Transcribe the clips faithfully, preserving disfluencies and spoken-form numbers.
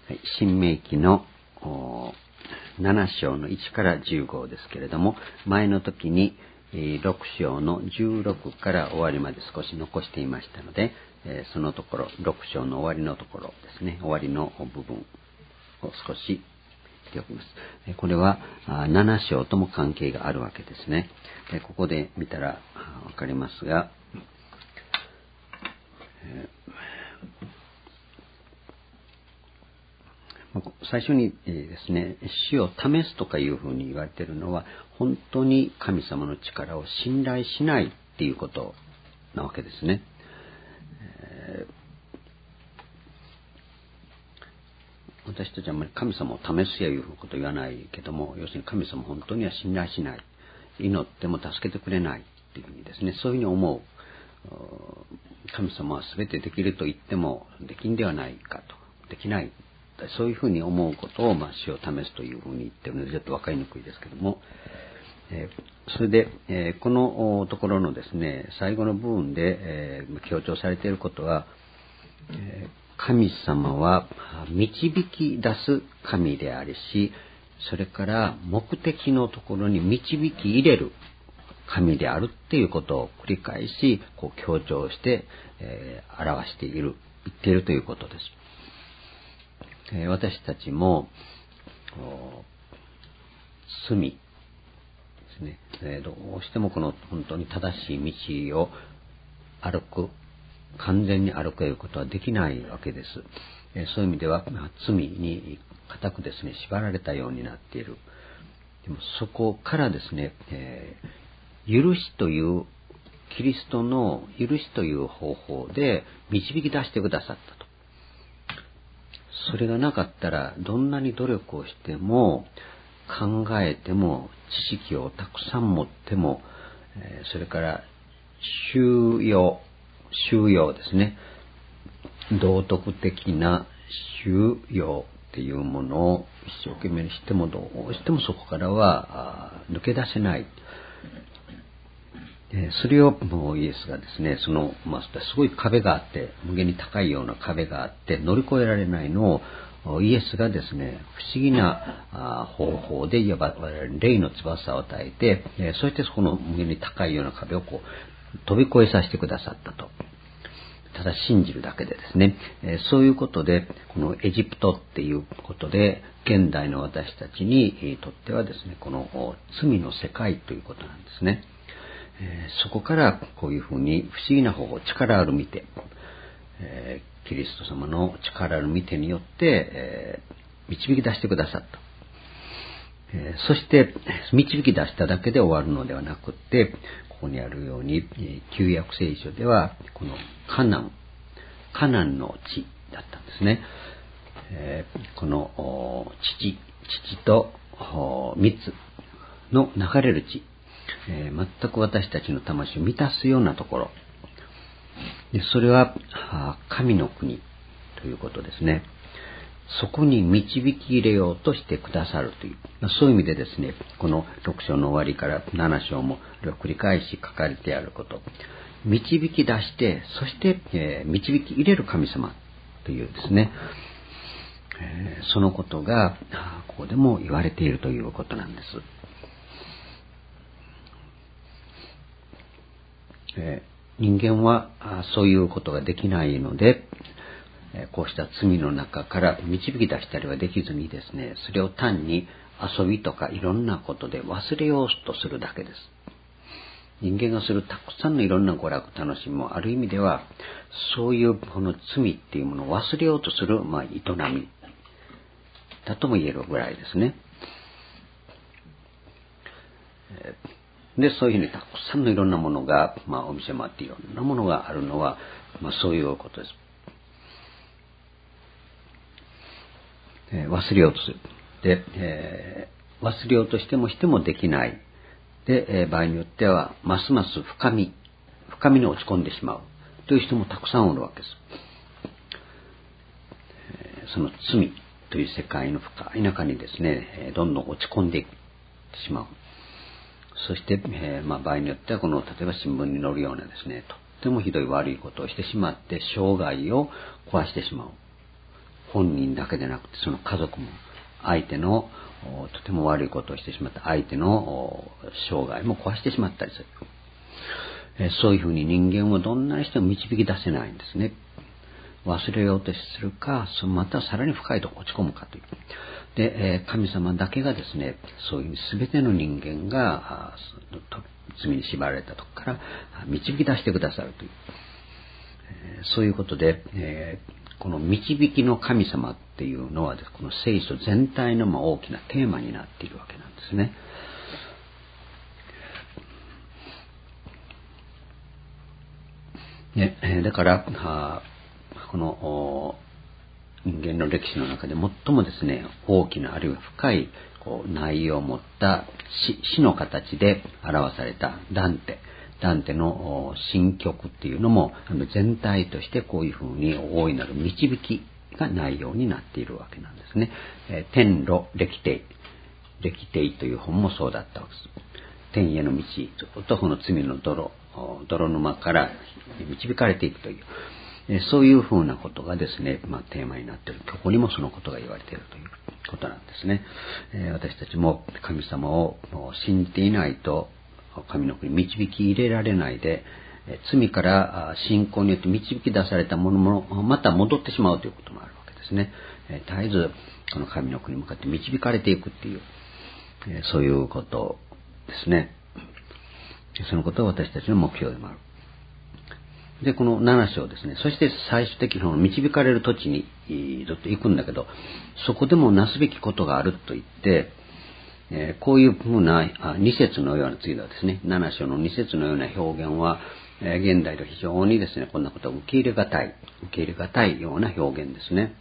はい、新明記のなな章のいちからじゅうごですけれども、前の時にろく章のじゅうろくから終わりまで少し残していましたので、そのところろく章の終わりのところですね、終わりの部分を少し言っておきます。これはなな章とも関係があるわけですね。ここで見たらわかりますが、最初にですね、死を試すとかいうふうに言われているのは、本当に神様の力を信頼しないっていうことなわけですね。えー、私たちはあんまり神様を試すやいうことを言わないけども、要するに神様本当には信頼しない、祈っても助けてくれないっていうふうにですね、そういうふうに思う。神様は全てできると言ってもできんではないかと、できない、そういうふうに思うことを、まあ、死を試すというふうに言ってるのでちょっと分かりにくいですけども、えー、それで、えー、このところのですね最後の部分で、えー、強調されていることは、えー、神様は導き出す神でありし、それから目的のところに導き入れる神であるっていうことを繰り返しこう強調して、えー、表している言っているということです。えー、私たちも罪ですね、えー、どうしてもこの本当に正しい道を歩く、完全に歩くということはできないわけです。えー、そういう意味では、まあ、罪に固くですね縛られたようになっている。でもそこからですね、えー、許しというキリストの許しという方法で導き出してくださったと。それがなかったらどんなに努力をしても考えても知識をたくさん持っても、それから修養修養ですね、道徳的な修養っていうものを一生懸命にしてもどうしてもそこからは抜け出せない。それをもうイエスがですね、その、まあ、すごい壁があって、無限に高いような壁があって乗り越えられないのをイエスがですね、不思議な方法でいわば霊の翼を与えて、そしてその無限に高いような壁をこう飛び越えさせてくださったと。ただ信じるだけでですね、そういうことでこのエジプトっていうことで現代の私たちにとってはですね、この罪の世界ということなんですね。えー、そこからこういうふうに不思議な方法、力ある見て、えー、キリスト様の力ある見てによって、えー、導き出してくださった、えー、そして導き出しただけで終わるのではなくって、ここにあるように旧約聖書ではこのカナンカナンの地だったんですね。えー、この父父と蜜の流れる地、えー、全く私たちの魂を満たすようなところで、それは神の国ということですね。そこに導き入れようとしてくださるという、そういう意味でですね、このろく章の終わりからなな章も繰り返し書かれてあること、導き出して、そして、えー、導き入れる神様というですね、えー、そのことがここでも言われているということなんです。えー、人間はそういうことができないので、こうした罪の中から導き出したりはできずにですね、それを単に遊びとかいろんなことで忘れようとするだけです。人間がするたくさんのいろんな娯楽楽しみもある意味では、そういうこの罪っていうものを忘れようとする、まあ、営みだとも言えるぐらいですね。で、そういうふうにたくさんのいろんなものが、まあ、お店もあっていろんなものがあるのは、まあ、そういうことです。えー、忘れようとする。で、えー、忘れようとしてもしてもできない。で、えー、場合によってはますます深み深みに落ち込んでしまうという人もたくさんおるわけです。えー、その罪という世界の深い中にですね、えー、どんどん落ち込んでいってしまう。そして、えーまあ、場合によってはこの例えば新聞に載るようなですね、とってもひどい悪いことをしてしまって生涯を壊してしまう本人だけでなくてその家族も相手のとても悪いことをしてしまった相手の生涯も壊してしまったりする。そういうふうに人間をどんなにしても導き出せないんですね。忘れようとするか、またさらに深いところ落ち込むかという。で、神様だけがですね、そういう全ての人間が罪に縛られたところから導き出してくださるという。そういうことで、この導きの神様っていうのはこの聖書全体の大きなテーマになっているわけなんですね。ね、だからこの人間の歴史の中で最もですね大きなあるいは深いこう内容を持った詩、詩の形で表されたダンテダンテの新曲っていうのも全体としてこういうふうに大いなる導きが内容になっているわけなんですね。天路歴定歴定という本もそうだったわけです。天への道、男の罪の泥泥沼から導かれていくというそういうふうなことがですね、まあ、テーマになっている。ここにもそのことが言われているということなんですね。えー、私たちも神様を信じていないと神の国に導き入れられないで、罪から信仰によって導き出されたものもまた戻ってしまうということもあるわけですね。えー、絶えずこの神の国に向かって導かれていくっていう、えー、そういうことですね。そのことは私たちの目標でもある。で、このなな章ですね。そして最終的にその導かれる土地にずっと行くんだけど、そこでもなすべきことがあると言って、えー、こういうふうなに節のような、次はですね、なな章のに節のような表現は、えー、現代で非常にですね、こんなことを受け入れがたい、受け入れがたいような表現ですね。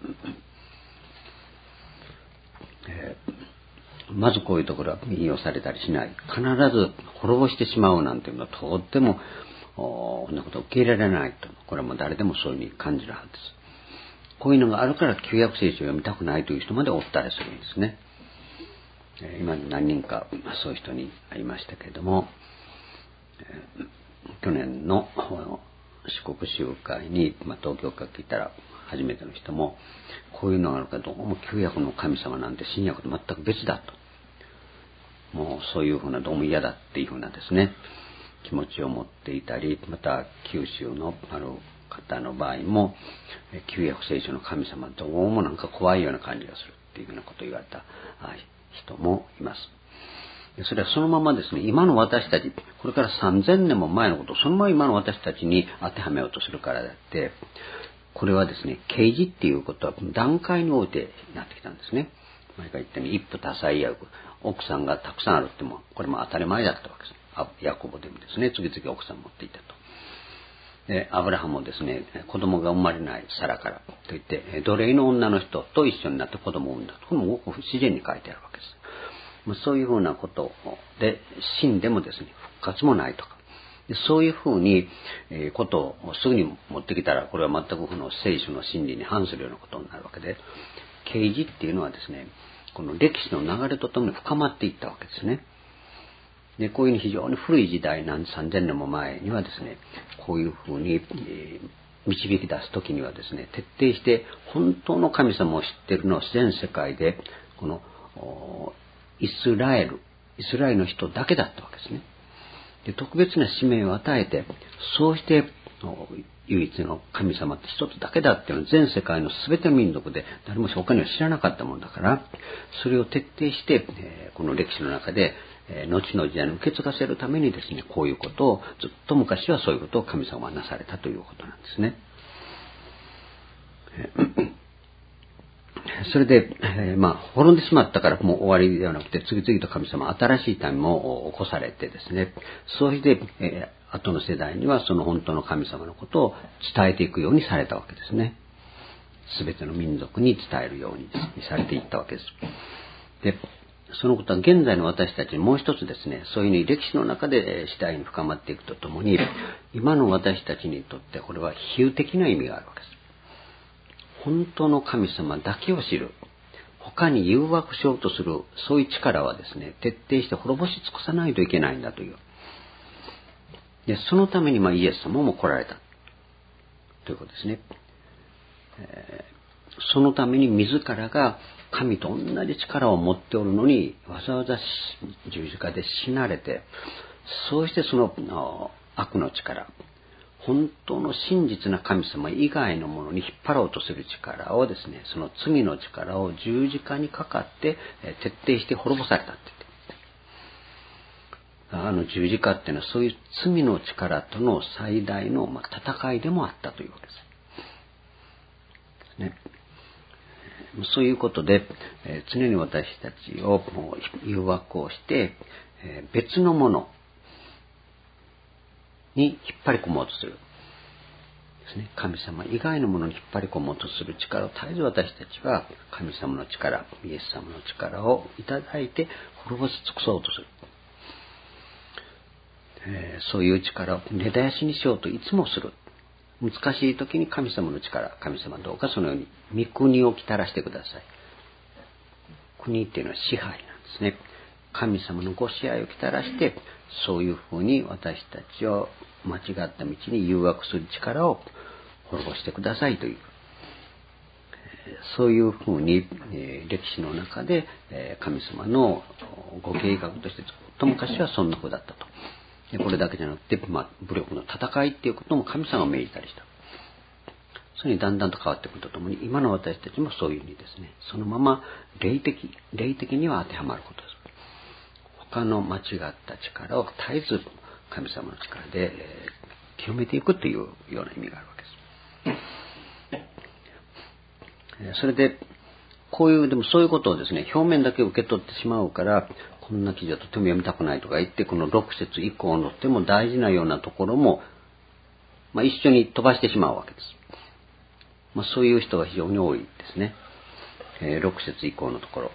えー、まずこういうところは引用されたりしない。必ず滅ぼしてしまうなんていうのはとってもこんなことを受け入れられないと。これはもう誰でもそういうふうに感じるはずです。こういうのがあるから旧約聖書を読みたくないという人までおったりするんですね。今何人かそういう人に会いましたけれども、去年の四国集会に、まあ、東京から来たら初めての人もこういうのがあるからどうも旧約の神様なんて新約と全く別だと。もうそういうふうなどうも嫌だっていうふうなですね。気持ちを持っていたり、また九州のある方の場合も旧約聖書の神様どうもなんか怖いような感じがするっていうようなことを言われた人もいます。それはそのままですね、今の私たち、これからさんぜんねんも前のことをそのまま今の私たちに当てはめようとするからであって、これはですね、啓示っていうことは段階においてなってきたんですね。前から言ったように一夫多妻家奥さんがたくさんあるってもこれも当たり前だったわけです。ヤコブでもですね、次々奥さんを持っていたと。で、アブラハムもですね、子供が生まれないサラからといって、奴隷の女の人と一緒になって子供を産んだと。これも自然に書いてあるわけです。そういうふうなことで、死んでもですね、復活もないとか。そういうふうに、えー、ことをすぐに持ってきたら、これは全くこの聖書の真理に反するようなことになるわけで、啓示っていうのはですね、この歴史の流れとともに深まっていったわけですね。で、こういうに非常に古い時代なんさんぜんねんも前にはですね、こういうふうに、えー、導き出すときにはですね、徹底して本当の神様を知っているのは全世界で、このイスラエル、イスラエルの人だけだったわけですね。で、特別な使命を与えて、そうして唯一の神様って一つだけだっていうのは全世界の全ての民族で誰も他には知らなかったものだから、それを徹底して、えー、この歴史の中でえー、後の時代に受け継がせるためにですね、こういうことをずっと昔はそういうことを神様はなされたということなんですね。それで、えー、まあ滅んでしまったからもう終わりではなくて、次々と神様新しい民も起こされてですね、そして、えー、後の世代にはその本当の神様のことを伝えていくようにされたわけですね。すべての民族に伝えるようにされていったわけです。で、そのことは現在の私たちにもう一つですね、そういうふうに歴史の中で次第に深まっていくとともに、今の私たちにとってこれは比喩的な意味があるわけです。本当の神様だけを知る。他に誘惑しようとする、そういう力はですね、徹底して滅ぼし尽くさないといけないんだという。で、そのためにまあイエス様も来られた。ということですね。えーそのために自らが神と同じ力を持っておるのに、わざわざ十字架で死なれて、そうしてその悪の力、本当の真実な神様以外のものに引っ張ろうとする力をですね、その罪の力を十字架にかかって徹底して滅ぼされたって言って、あの十字架っていうのはそういう罪の力との最大の戦いでもあったというわけですね。そういうことで、えー、常に私たちを誘惑をして、えー、別のものに引っ張り込もうとするですね。神様以外のものに引っ張り込もうとする力を絶えず私たちは神様の力、イエス様の力をいただいて滅ぼし尽くそうとする、えー、そういう力を根絶やしにしようといつもする。難しい時に神様の力、神様どうかそのように御国をきたらしてください。国っていうのは支配なんですね。神様のご支配をきたらして、そういうふうに私たちを間違った道に誘惑する力を滅ぼしてくださいという、そういうふうに歴史の中で神様のご計画としてずっと昔はそんな風だったと。これだけじゃなくて、まあ、武力の戦いっていうことも神様が命じたりした。それにだんだんと変わっていくとともに、今の私たちもそういうふうにですね、そのまま霊的、霊的には当てはまることです。他の間違った力を絶えず神様の力で、えー、清めていくというような意味があるわけです。それで、こういう、でもそういうことをですね、表面だけ受け取ってしまうから、こんな記事はとても読みたくないとか言って、このろく節以降のとても大事なようなところも、まあ、一緒に飛ばしてしまうわけです。まあ、そういう人が非常に多いですね。えー、ろく節以降のところ。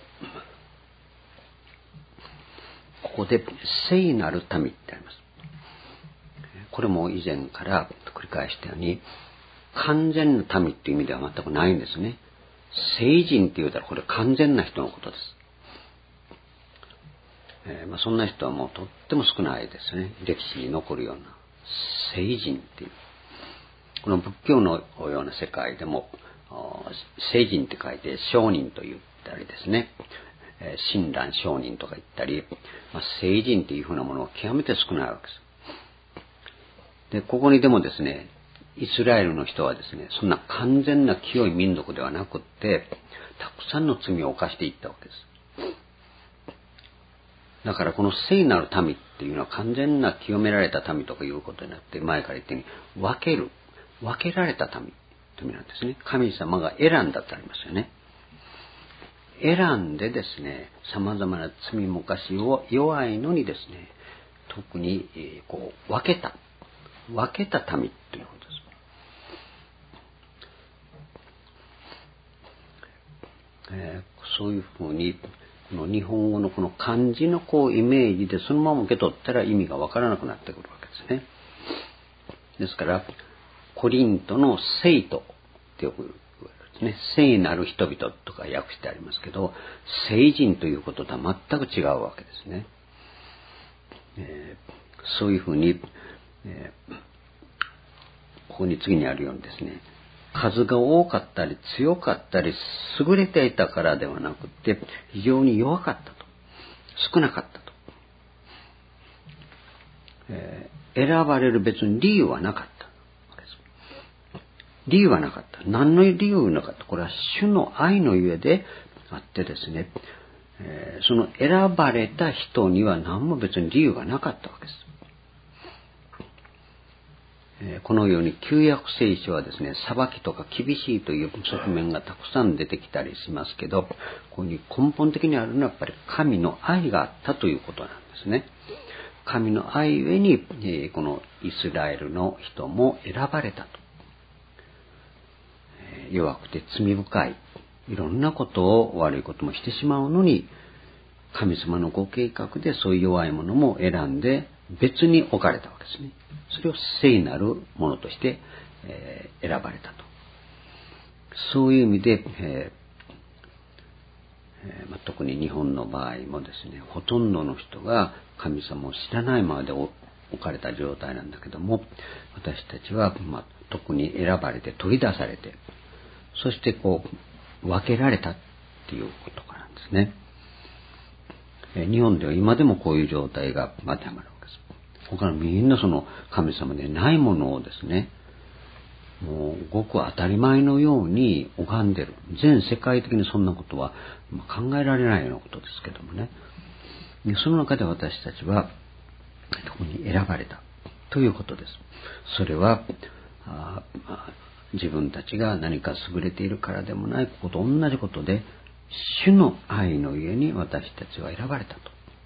ここで、聖なる民ってあります。これも以前から繰り返したように、完全な民っていう意味では全くないんですね。聖人って言うたらこれ完全な人のことです。えーまあ、そんな人はもうとっても少ないですね。歴史に残るような聖人っていう、この仏教のような世界でも聖人って書いて聖人と言ったりですね、えー、親鸞聖人とか言ったり、まあ、聖人っていうふうなものは極めて少ないわけです。でここにでもですね、イスラエルの人はですね、そんな完全な清い民族ではなくって、たくさんの罪を犯していったわけです。だからこの聖なる民っていうのは完全な清められた民とかいうことになって、前から言ったように分ける、分けられた民という意味なんですね。神様が選んだってありますよね。選んでですね、様々な罪も犯を弱いのにですね、特にこう分けた、分けた民ということです。えー、そういうふうにこの日本語のこの漢字のこうイメージでそのまま受け取ったら意味がわからなくなってくるわけですね。ですからコリントの聖徒ってよく言われるんですね。聖なる人々とか訳してありますけど、聖人ということとは全く違うわけですね。えー、そういうふうに、えー、ここに次にあるようにですね、数が多かったり強かったり優れていたからではなくて、非常に弱かったと、少なかったと、えー、選ばれる別に理由はなかったわけです。理由はなかった。何の理由もなかった。これは主の愛のゆえであってですね、えー、その選ばれた人には何も別に理由がなかったわけです。このように旧約聖書はですね、裁きとか厳しいという側面がたくさん出てきたりしますけど、ここに根本的にあるのはやっぱり神の愛があったということなんですね。神の愛ゆえに、えー、このイスラエルの人も選ばれたと。えー、弱くて罪深い、いろんなことを悪いこともしてしまうのに、神様のご計画でそういう弱いものも選んで別に置かれたわけですね。それを聖なるものとして、えー、選ばれたと。そういう意味で、えーえーまあ、特に日本の場合もですね、ほとんどの人が神様を知らないままで置かれた状態なんだけども、私たちは、まあ、特に選ばれて取り出されて、そしてこう分けられたっていうことからなんですね。日本では今でもこういう状態が当てはまるわけです。他のみんなその神様でないものをですね、もうごく当たり前のように拝んでる。全世界的にそんなことは考えられないようなことですけどもね。その中で私たちはここに選ばれたということです。それはあ自分たちが何か優れているからでもない、ここと同じことで、主の愛のゆえに私たちは選ばれたと。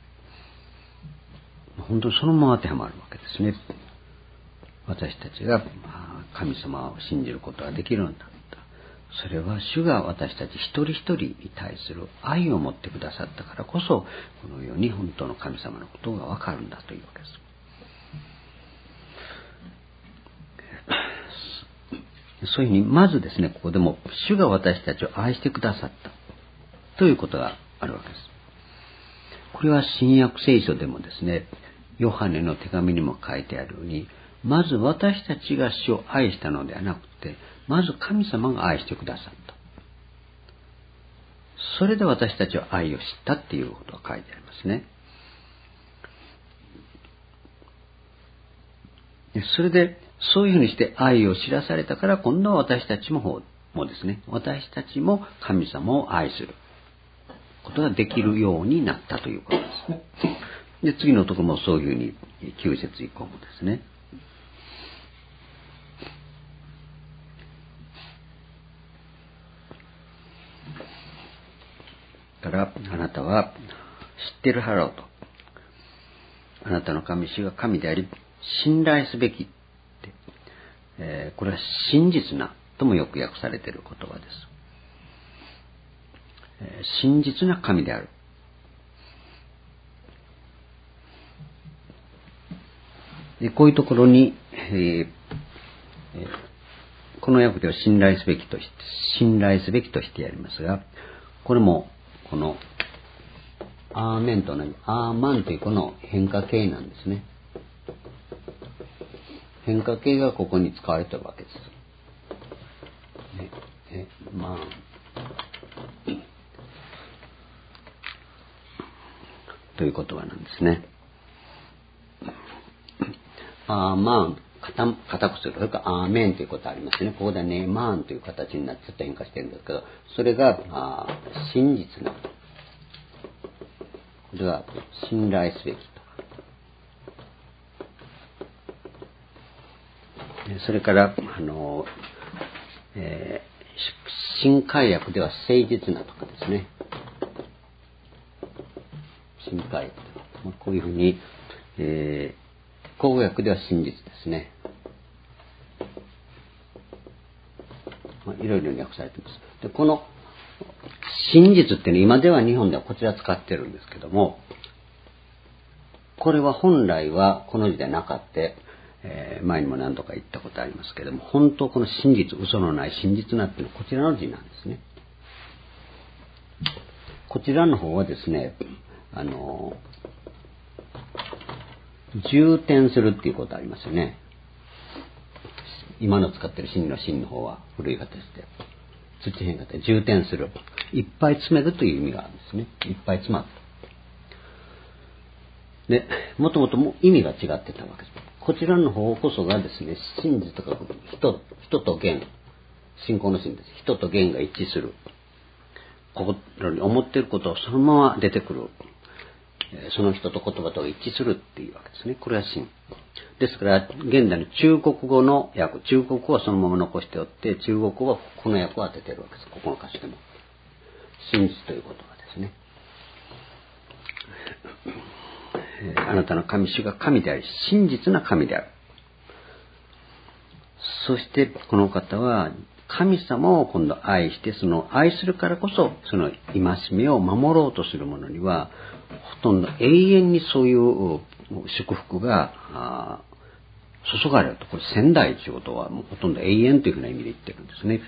本当にそのまま当てはまるわけですね。私たちが神様を信じることができるんだった。それは主が私たち一人一人に対する愛を持ってくださったからこそ、このように本当の神様のことがわかるんだというわけです。そういうふうに、まずですね、ここでも主が私たちを愛してくださったということがあるわけです。これは新約聖書でもですね、ヨハネの手紙にも書いてあるように、まず私たちが主を愛したのではなくて、まず神様が愛してくださった。それで私たちは愛を知ったっていうことが書いてありますね。それで、そういうふうにして愛を知らされたから、今度は私たちも、もですね、私たちも神様を愛することができるようになったということです。で、次のところもそういうふうに、きゅう節以降もですね。から、あなたは知ってるはろうと。あなたの神主が神であり、信頼すべきって、えー、これは真実なともよく訳されている言葉です。えー、真実な神である。でこういうところに、えーえー、この訳では信頼すべきとして、信頼すべきとしてやりますが、これもこのアーメンと同じアーマンというこの変化形なんですね。変化形がここに使われているわけです。ね、え、まあ、という言葉なんですね。アーマン、固くする。それからアーメンということありますね。ここではネーマーンという形になってちょっと変化してるんですけど、それがあ真実な。これは信頼すべきと。それから、あの、えー、新海訳では誠実なとかですね。新海訳では。こういうふうに、えー、口語訳では真実ですね。まあ、いろいろに訳されています。で、この真実っていうのは今では日本ではこちら使ってるんですけども、これは本来はこの字でなかった。えー、前にも何度か言ったことありますけれども、本当この真実、嘘のない真実なっていうのはこちらの字なんですね。こちらの方はですね、あの、充填するっていうことありますよね。今の使ってる真の真の方は古い形で、土変形で充填する。いっぱい詰めるという意味があるんですね。いっぱい詰まる。で、もともとも意味が違ってたわけです。こちらの方こそがですね、真実とか人、人と言、信仰の真です。人と言が一致する。心に思っていることをそのまま出てくる。その人と言葉とが一致するっていうわけですね。これは真。ですから、現代の中国語の訳、中国語はそのまま残しておって、中国語はこの訳を当てているわけです。ここの歌詞でも。真実という言葉ですね。あなたの神主が神であり、真実な神である。そしてこの方は神様を今度愛して、その愛するからこそ、その戒めを守ろうとする者には、ほとんど永遠にそういう祝福が注がれると。これ仙台ということはもうほとんど永遠というふうな意味で言ってるんですね。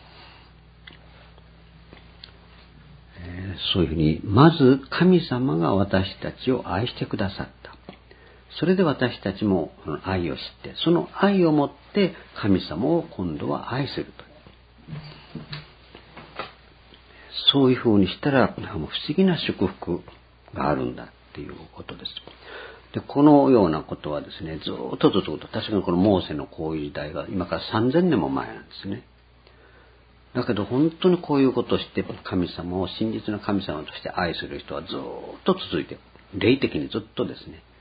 そういうふうに、まず神様が私たちを愛してくださった。それで私たちも愛を知って、その愛をもって神様を今度は愛すると。 そういうふうにしたら不思議な祝福があるんだっていうことです。で、このようなことはですね、ずっとずっと、確かにこのモーセのこういう時代が今からさんぜんねんも前なんですね。だけど本当にこういうことをして神様を真実な神様として愛する人はずっと続いている。霊的にずっとですね。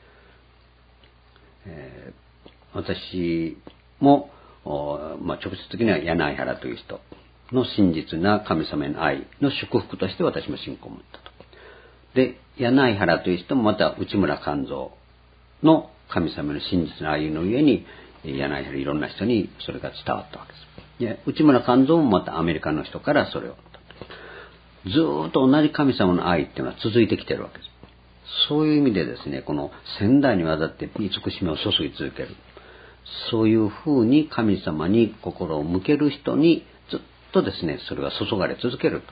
えー、私も、まあ、直接的には柳原という人の真実な神様への愛の祝福として私も信仰を持ったと。で、柳原という人もまた内村勘三の神様の真実な愛の上に柳原いろんな人にそれが伝わったわけです。で、内村勘三もまたアメリカの人からそれをずーっと同じ神様の愛っていうのは続いてきてるわけです。そういう意味でですね、この先代にわたって慈しみを注ぎ続ける、そういうふうに神様に心を向ける人にずっとですね、それは注がれ続ける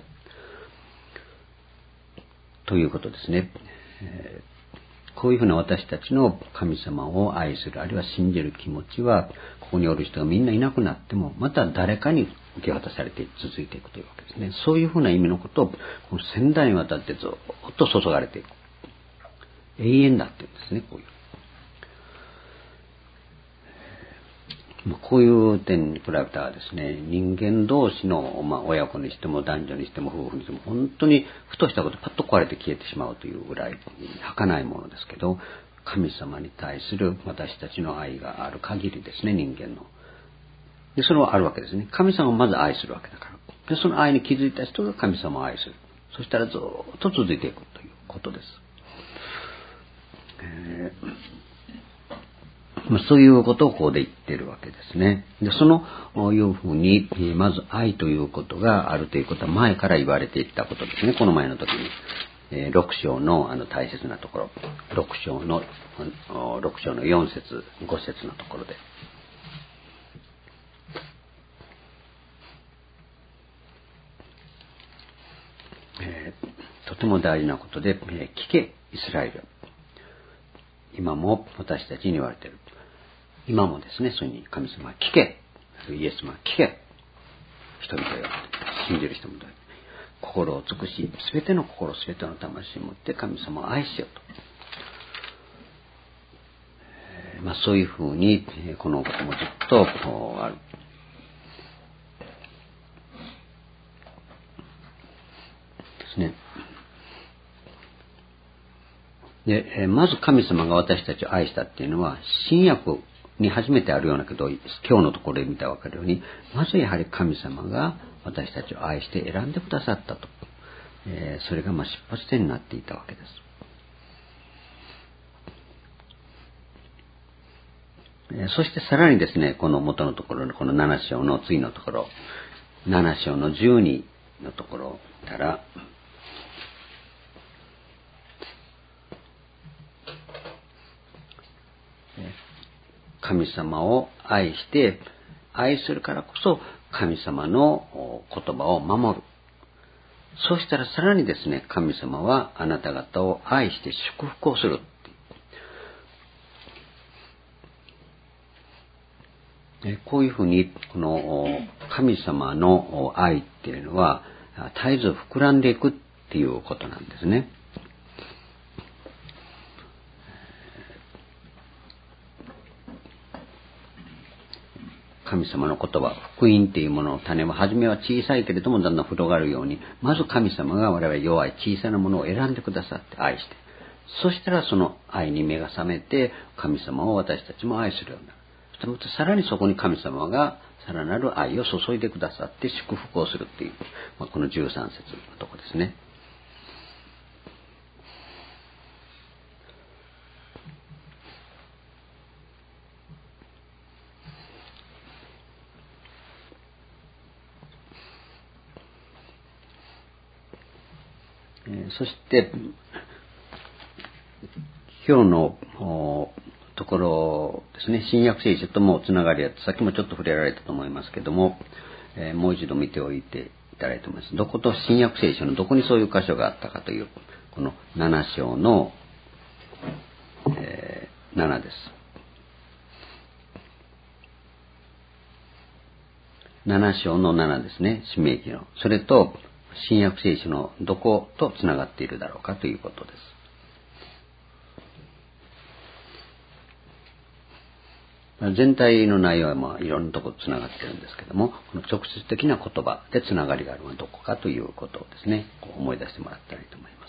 と、ということですね。えーこういうふうな私たちの神様を愛する、あるいは信じる気持ちは、ここにおる人がみんないなくなっても、また誰かに受け渡されて続いていくというわけですね。そういうふうな意味のことを、この先代にわたってずっと注がれていく。永遠だって言うんですね、こういう。こういう点に比べたらですね、人間同士の、まあ、親子にしても男女にしても夫婦にしても本当にふとしたことパッと壊れて消えてしまうというぐらい儚いものですけど、神様に対する私たちの愛がある限りですね、人間の。で、それはあるわけですね。神様をまず愛するわけだから。で、その愛に気づいた人が神様を愛する。そしたらずっと続いていくということです。えーそういうことをここで言っているわけですね。で、そのいうふうに、まず愛ということがあるということは前から言われていったことですね。この前の時に。えー、ろく章のあの大切なところ。ろく章の、ろく章のよん節、ご節のところで。えー、とても大事なことで、えー、聞け、イスラエル。今も私たちに言われている。今もですね、そういうふうに神様は聞け。イエス様は聞け。人々よ。信じる人もだ。心を尽くし、すべての心、すべての魂を持って神様を愛しようと。えー、まあそういうふうに、このこともずっとある。ですね。で、まず神様が私たちを愛したっていうのは、新約に初めてあるようなけど、今日のところで見たら分かるように、まずやはり神様が私たちを愛して選んでくださったと。えー、それがまあ出発点になっていたわけです。えー、そしてさらにですね、この元のところのこのなな章の次のところ、なな章のじゅうにのところから、神様を愛して、愛するからこそ神様の言葉を守る。そうしたらさらにですね、神様はあなた方を愛して祝福をする。こういうふうに、この神様の愛っていうのは絶えず膨らんでいくっていうことなんですね。神様の言葉、福音っていうものの種は初めは小さいけれどもだんだん広がるように、まず神様が我々弱い小さなものを選んでくださって愛して、そしたらその愛に目が覚めて神様を私たちも愛するようになる。そしてさらにそこに神様がさらなる愛を注いでくださって祝福をするっていう、まあ、このじゅうさん節のとこですね。そして今日のところですね、新約聖書ともつながりあって、さっきもちょっと触れられたと思いますけども、えー、もう一度見ておいていただいてます。どこと新約聖書のどこにそういう箇所があったかという、このなな章の、えー、ななです。なな章のななですね、使命記の。それと新約聖書のどことつながっているだろうかということです。全体の内容はまあいろんなところとつながっているんですけども、この直接的な言葉でつながりがあるのはどこかということをですね、こう思い出してもらったらいいと思います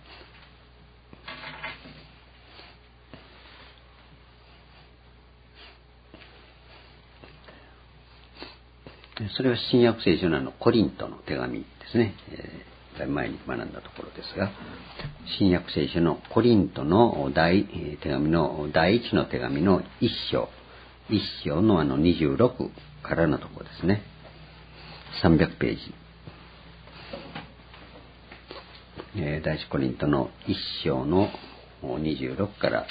。それは新約聖書のあのコリントの手紙ですね。えー、前に学んだところですが、新約聖書のコリントの第手紙の第一の手紙の一章、一章のあのにじゅうろくからのところですね。さんびゃくページ。えー、第一コリントの一章のにじゅうろくから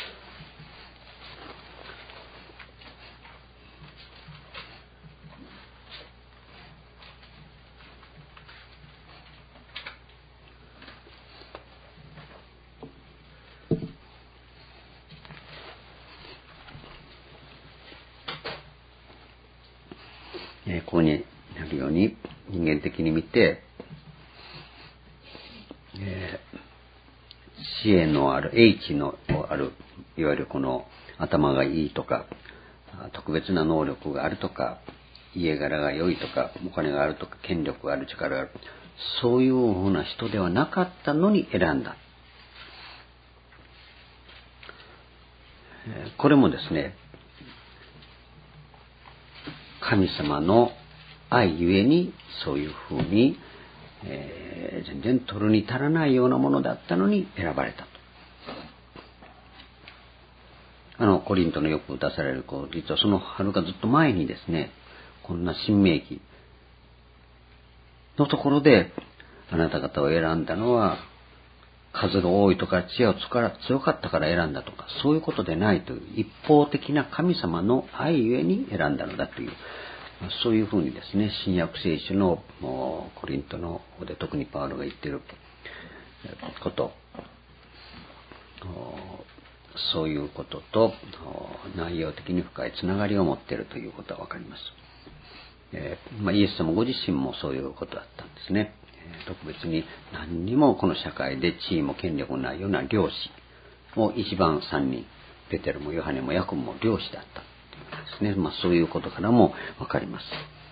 ここになるように人間的に見て、えー、知恵のある H のあるいわゆるこの頭がいいとか特別な能力があるとか家柄が良いとかお金があるとか権力がある力がある、そういうふうな人ではなかったのに選んだ。これもですね、神様の愛ゆえにそういうふうに、えー、全然取るに足らないようなものだったのに選ばれたと。あのコリントのよく出されるこう実はそのはるかずっと前にですね、こんな新明記のところであなた方を選んだのは数が多いとか知恵を強かったから選んだとかそういうことでないという一方的な神様の愛ゆえに選んだのだという、そういうふうにですね、新約聖書のコリントの方で特にパウロが言っていること、そういうことと内容的に深いつながりを持っているということはわかります。えーまあ、イエス様ご自身もそういうことだったんですね。特別に何にもこの社会で地位も権力もないような漁師を一番三人、ペテロもヨハネもヤコブも漁師だったというですね、まあ、そういうことからもわかります。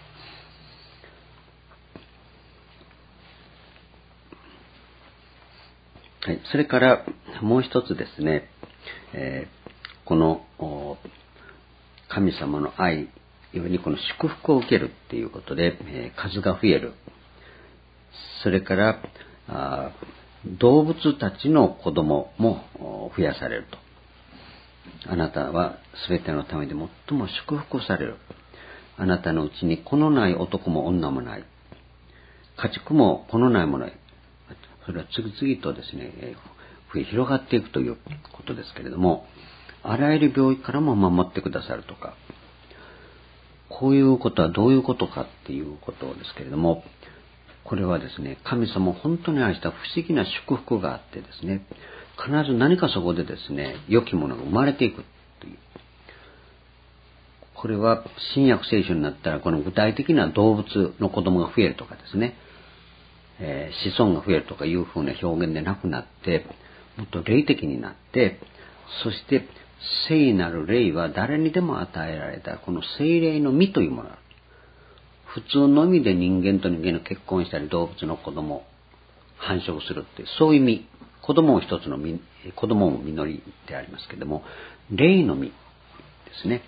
はい、それからもう一つですね、えー、この神様の愛ようにこの祝福を受けるっていうことで、えー、数が増える。それからあ動物たちの子供も増やされると。あなたは全てのためで最も祝福される。あなたのうちに子のない男も女もない。家畜も子のないものない。それは次々とですね、増え広がっていくということですけれども、あらゆる病気からも守ってくださるとか、こういうことはどういうことかっていうことですけれども、これはですね、神様を本当に愛した不思議な祝福があってですね、必ず何かそこでですね、良きものが生まれていくという。これは新約聖書になったら、この具体的な動物の子供が増えるとかですね、えー、子孫が増えるとかいうふうな表現でなくなって、もっと霊的になって、そして聖なる霊は誰にでも与えられたこの聖霊の実というものがある。普通の意味で人間と人間の結婚したり動物の子供を繁殖するっていう、そういう意味、子供も一つの実、子供も実りでありますけれども、霊の実ですね。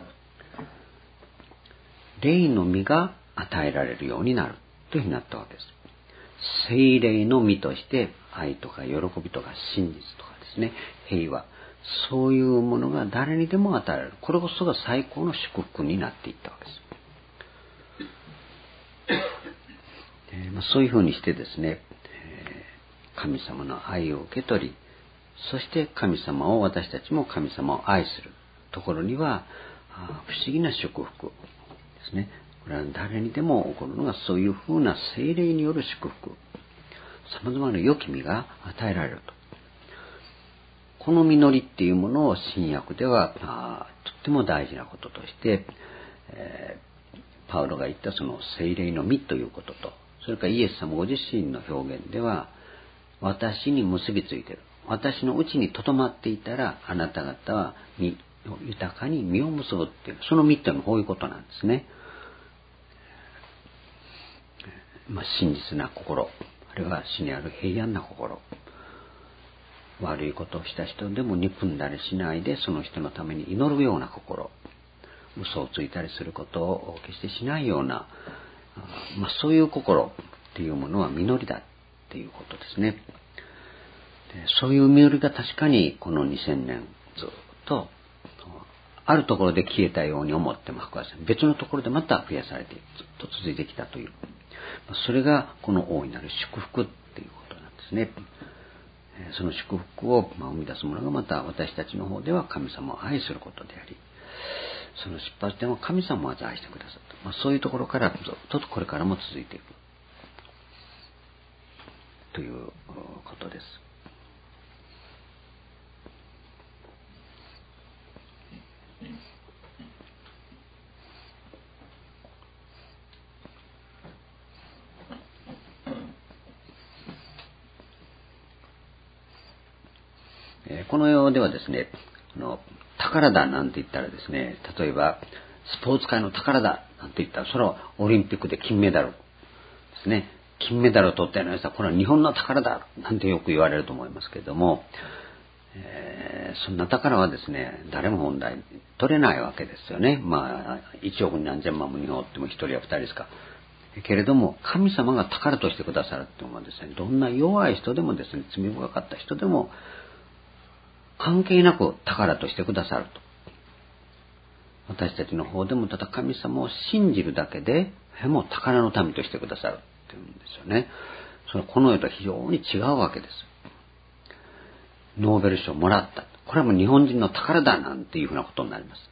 霊の実が与えられるようになるというふうになったわけです。聖霊の実として愛とか喜びとか真実とかですね、平和、そういうものが誰にでも与えられる。これこそが最高の祝福になっていったわけです。えーまあ、そういうふうにしてですね、えー、神様の愛を受け取り、そして神様を、私たちも神様を愛するところには不思議な祝福ですね。これは誰にでも起こるのがそういうふうな聖霊による祝福、様々な良き実が与えられると。この実りっていうものを新約ではあとっても大事なこととして、えー、パウロが言ったその聖霊の実ということとそれからイエス様ご自身の表現では、私に結びついている。私のうちに留まっていたら、あなた方は豊かに実を結ぶっていう、その実っていうのはこういうことなんですね。まあ、真実な心、あるいは死にある平安な心。悪いことをした人でも憎んだりしないで、その人のために祈るような心。嘘をついたりすることを決してしないような、まあ、そういう心っていうものは実りだっていうことですね。でそういう実りが確かにこのにせんねんずっとあるところで消えたように思っても別のところでまた増やされてずっと続いてきたという、それがこの大いなる祝福っていうことなんですね。その祝福を生み出すものがまた私たちの方では神様を愛することであり、その出発点は神様を愛してくださった、まあ、そういうところからずっとこれからも続いていくということです。この世ではですね、の宝だなんて言ったらですね、例えばスポーツ界の宝だなんて言ったら、それはオリンピックで金メダルですね。金メダルを取ったようなやつはこれは日本の宝だなんてよく言われると思いますけれども、えー、そんな宝はですね、誰も本来取れないわけですよね。まあいちおくに何千万も日本おってもひとりやふたりですか。けれども神様が宝としてくださるというのはですね、どんな弱い人でもですね、罪深かった人でも関係なく宝としてくださると。私たちの方でもただ神様を信じるだけで、もう宝の民としてくださるっていうんですよね。そのこの世と非常に違うわけです。ノーベル賞をもらった。これはもう日本人の宝だなんていうふうなことになります。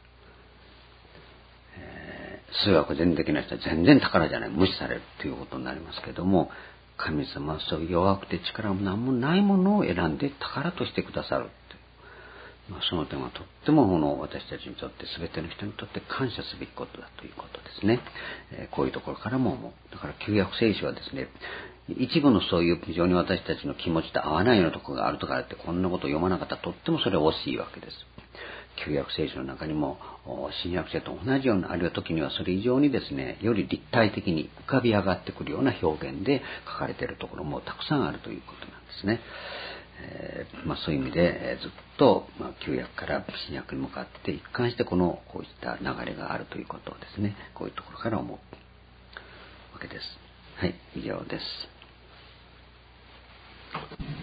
えー、数学全然できない人は全然宝じゃない、無視されるということになりますけども、神様はそういう弱くて力も何もないものを選んで宝としてくださる。まあ、その点はとってもこの私たちにとって、全ての人にとって感謝すべきことだということですね。えー、こういうところからも思う。だから旧約聖書はですね、一部のそういう非常に私たちの気持ちと合わないようなところがあるとかあって、こんなことを読まなかったらとってもそれは惜しいわけです。旧約聖書の中にも新約聖と同じような、あるいは時にはそれ以上にですね、より立体的に浮かび上がってくるような表現で書かれているところもたくさんあるということなんですね。えーまあ、そういう意味で、えー、ずっと、まあ、旧約から新約に向かって一貫してこのこういった流れがあるということをですね、こういうところから思うわけです。はい、以上です。